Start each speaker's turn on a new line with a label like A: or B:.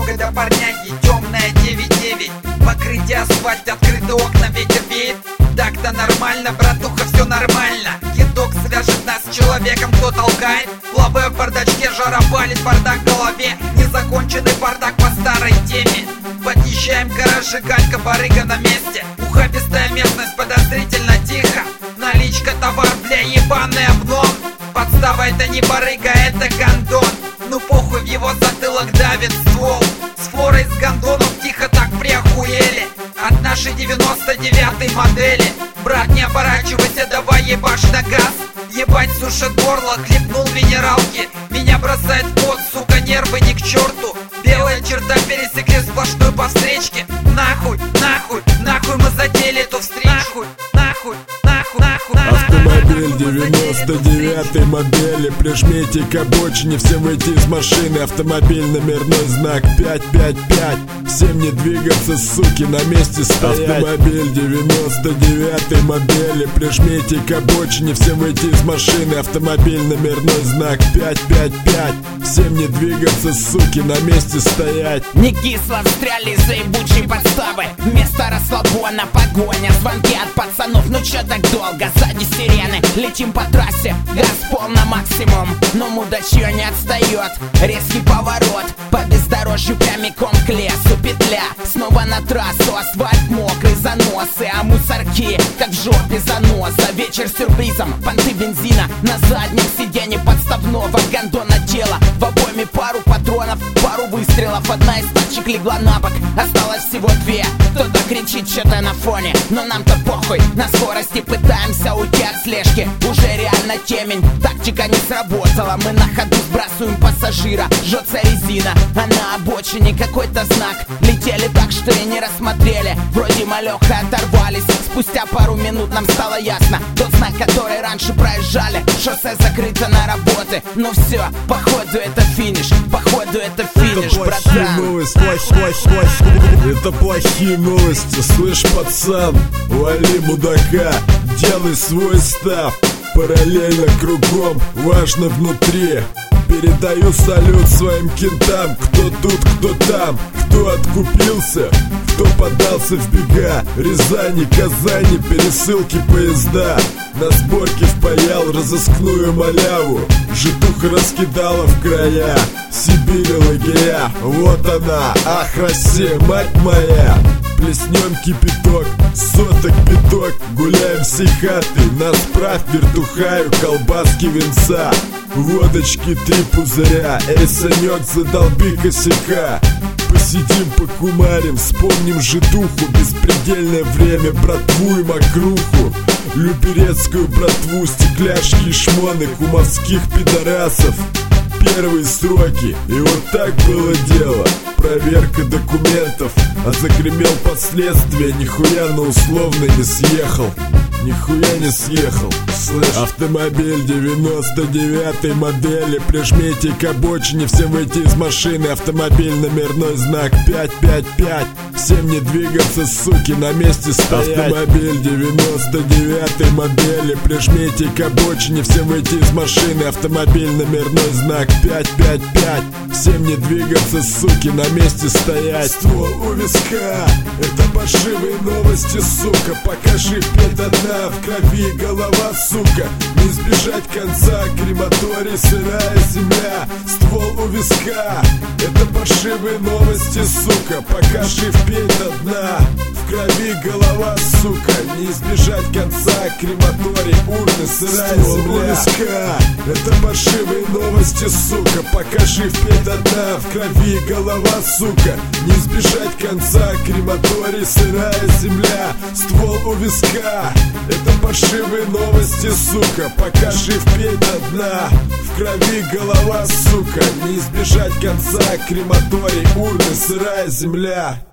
A: дорога до парняги, темная 9-9. Покрытие асфальт, открыты окна, ветер веет. Так-то нормально, братуха, все нормально. Кидок свяжет нас с человеком, кто толкает. Лаве в бардачке, жара палит, бардак в голове. Незаконченный бардак по старой теме. Подъезжаем к гаражу, галька, барыга на месте. Ухабистая местность, подозрительно тихо. Наличка, товар, бля, ебаный обном. Подстава, это не барыга, это гондон. Ну похуй, в его затылок давит ствол. С флорой с гондонов тихо так приохуели. От нашей 99-й модели. Брат, не оборачивайся, давай ебашь на газ. Ебать сушит горло, хлебнул минералки. Меня бросает в пот, сука, нервы ни к черту. Белая черта, пересекли сплошную по встречке. Нахуй, нахуй, нахуй мы задели эту встречку. Нахуй, нахуй, нахуй, нахуй.
B: Автомобиль 99-й модели. Прижмите к обочине, всем выйти из машины. Автомобиль, номерной знак 555. Всем не двигаться, суки, на месте стоять. Автомобиль 99-й модели. Прижмите к обочине, всем выйти из машины. Автомобиль, номерной знак 555. Всем не двигаться, суки, на месте стоять.
C: Не кисло встряли из-за ебучей подставы. Вместо расслабона погоня, звонки от пацанов. Ну чё так долго, сзади сирены. Летим по трассе, газ пол на максимум. Но мудачье не отстает. Резкий поворот, по бездорожью прямиком к лесу. Петля, снова на трассу. Асфальт мокрый, заносы, а мусорки как в жопе заноза. Вечер с сюрпризом, понты бензина. На заднем сиденье подставного гондона тела. В обойме пару патронов, пару выстрелов. Одна из тачек легла на бок, осталось всего две. Кто-то кричит что-то на фоне, но нам-то похуй. На скорости пытаемся уйти от слежки. Уже реально темень, тактика не сработала. Мы на ходу сбрасываем пассажира. Жжется резина, а на обочине какой-то знак. Летели так, что и не рассмотрели. Вроде малёха оторвались. Спустя пару минут нам стало ясно. Тот знак, который раньше проезжали. Шоссе закрыто на работы. Ну все, походу это финиш. Походу это финиш, братан.
B: Это плохие новости. Слышь, пацан, вали мудака, делай свой став. Параллельно кругом, важно внутри. Передаю салют своим кентам. Кто тут, кто там, кто откупился, кто подался в бега. Рязани, Казани, пересылки поезда. На сборке впаял разыскную маляву. Житуха раскидала в края. Сибирь, лагеря, вот она, ах, Россия, мать моя. Плеснем кипяток, соток пяток. Гуляем всей хатой, нас правь, вертухаю, колбаски, винца. Водочки 3 пузыря, эй, Санек, задолби косяка. Посидим, покумарим, вспомним житуху. Беспредельное время, братву и мокруху. Люберецкую братву, стекляшки и шмоны кумовских пидорасов. Первые сроки, и вот так было дело. Проверка документов, а загремел последствия. Нихуя на условно не съехал. Нихуя не съехал, слышь. Автомобиль 99-й модели. Прижмите к обочине, всем выйти из машины. Автомобиль, номерной знак 555. Всем не двигаться, суки, на месте стоять. Автомобиль 99-й модели. Прижмите к обочине, всем выйти из машины. Автомобиль, номерной знак 555. Всем не двигаться, суки, на месте стоять. Ствол у виска, это паршивые новости, сука. Покажи петь одна, в крови голова, сука. Не избежать конца, крематорий, сырая земля. Ствол у виска, это паршивые новости, сука. Покажи впеть до дна, в крови голова, сука. Не избежать конца, крематорий, урны, сырая земля. Ствол у виска, это паршивые новости, сука. Покажи впеть до дна, в крови голова, сука. Не избежать конца, крематорий, сырая земля. Ствол у виска, это паршивые новости, сука. Покажи впеть до дна, в крови голова, сука. Не избежать конца, крематорий, урны, сырая земля.